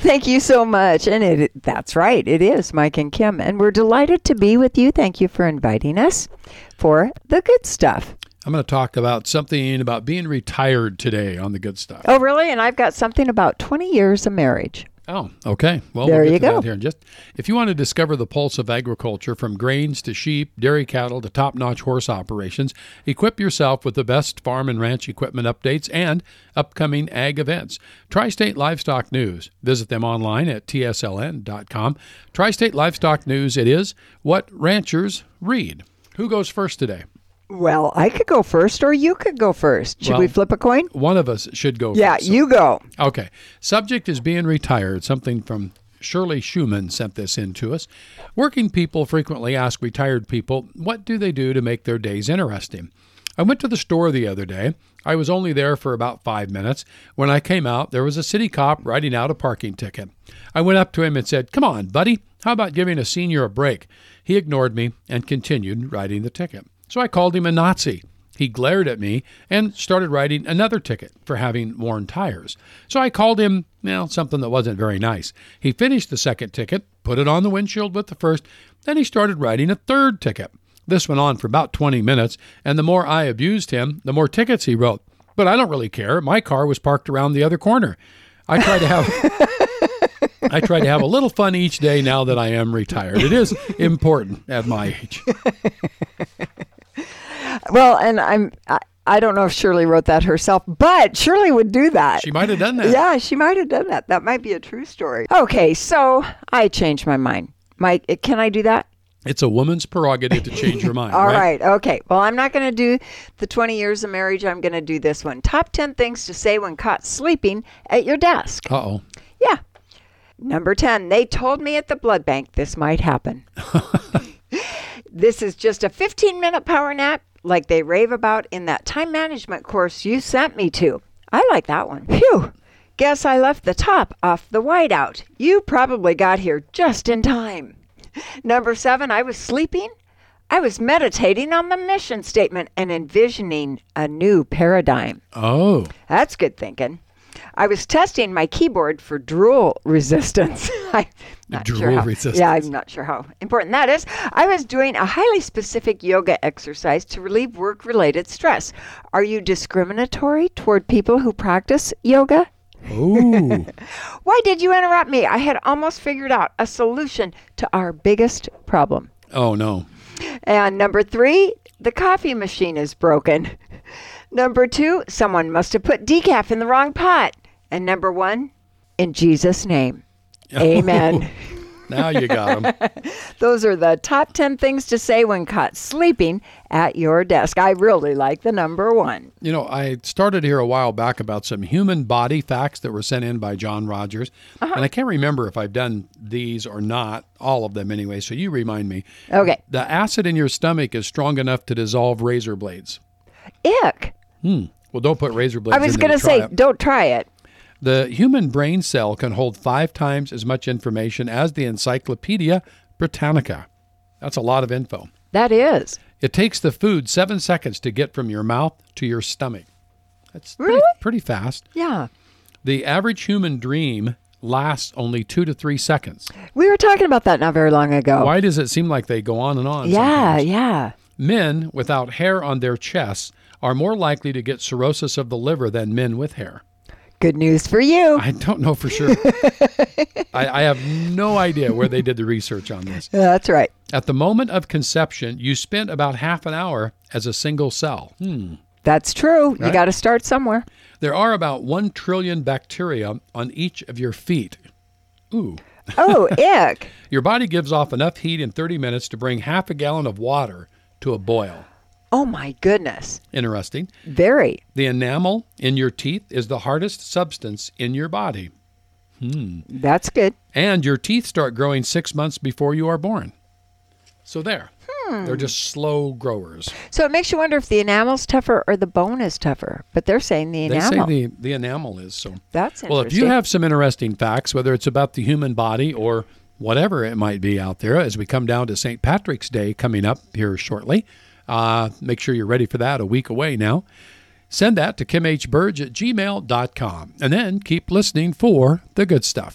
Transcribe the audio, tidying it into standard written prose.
Thank you so much. And that's right. It is Mike and Kim. And we're delighted to be with you. Thank you for inviting us for the good stuff. I'm going to talk about something about being retired today on the good stuff. Oh, really? And I've got something about 20 years of marriage. Oh, okay. Well, there we'll get you to go. that here in just, if you want to discover the pulse of agriculture, from grains to sheep, dairy cattle to top-notch horse operations, equip yourself with the best farm and ranch equipment updates and upcoming ag events. Tri-State Livestock News. Visit them online at tsln.com. Tri-State Livestock News, it is what ranchers read. Who goes first today? Well, I could go first or you could go first. Should we flip a coin? One of us should go Yeah, first. So. you go. Okay. Subject is being retired. Something from Shirley Schumann sent this in to us. Working people frequently ask retired people, what do they do to make their days interesting? I went to the store the other day. I was only there for about 5 minutes. When I came out, there was a city cop writing out a parking ticket. I went up to him and said, "Come on, buddy, how about giving a senior a break?" He ignored me and continued writing the ticket. So I called him a Nazi. He glared at me and started writing another ticket for having worn tires. So I called him, something that wasn't very nice. He finished the second ticket, put it on the windshield with the first, then he started writing a third ticket. This went on for about 20 minutes, and the more I abused him, the more tickets he wrote. But I don't really care. My car was parked around the other corner. I try to have a little fun each day now that I am retired. It is important at my age. Well, and I don't know if Shirley wrote that herself, but Shirley would do that. She might have done that. Yeah, she might have done that. That might be a true story. Okay, so I changed my mind. Mike, can I do that? It's a woman's prerogative to change your mind. All right. Okay. Well, I'm not going to do the 20 years of marriage. I'm going to do this one. Top 10 things to say when caught sleeping at your desk. Uh-oh. Yeah. Number 10, they told me at the blood bank this might happen. This is just a 15-minute power nap like they rave about in that time management course you sent me to. I like that one. Phew. Guess I left the top off the whiteout. You probably got here just in time. Number 7, I was sleeping. I was meditating on the mission statement and envisioning a new paradigm. Oh. That's good thinking. I was testing my keyboard for drool resistance. Resistance. Yeah, I'm not sure how important that is. I was doing a highly specific yoga exercise to relieve work-related stress. Are you discriminatory toward people who practice yoga? Ooh. Why did you interrupt me? I had almost figured out a solution to our biggest problem. Oh, no. And number 3, the coffee machine is broken. Number 2, someone must have put decaf in the wrong pot. And number 1, in Jesus' name. Amen. Now you got them. Those are the top 10 things to say when caught sleeping at your desk. I really like the number 1. You know, I started here a while back about some human body facts that were sent in by John Rogers. And I can't remember if I've done these or not, all of them anyway, so you remind me. Okay. The acid in your stomach is strong enough to dissolve razor blades. Ick. Well, don't put razor blades I in was there going to try say, it. don't try it. The human brain cell can hold 5 times as much information as the Encyclopedia Britannica. That's a lot of info. That is. It takes the food 7 seconds to get from your mouth to your stomach. That's Really? pretty fast. Yeah. The average human dream lasts only 2 to 3 seconds. We were talking about that not very long ago. Why does it seem like they go on and on? Yeah, sometimes? yeah. Men without hair on their chests are more likely to get cirrhosis of the liver than men with hair. Good news for you. I don't know for sure. I have no idea where they did the research on this. That's right. At the moment of conception, you spent about half an hour as a single cell. That's true. Right? You got to start somewhere. There are about 1 trillion bacteria on each of your feet. Ooh. Oh, ick. Your body gives off enough heat in 30 minutes to bring half a gallon of water to a boil. Oh, my goodness. Interesting. Very. The enamel in your teeth is the hardest substance in your body. That's good. And your teeth start growing 6 months before you are born. So there. They're just slow growers. So it makes you wonder if the enamel's tougher or the bone is tougher. But they're saying the enamel. They say the enamel is. So. That's interesting. Well, if you have some interesting facts, whether it's about the human body or whatever it might be out there, as we come down to St. Patrick's Day coming up here shortly, make sure you're ready for that, a week away now. Send that to kimhburge@gmail.com. And then keep listening for the good stuff.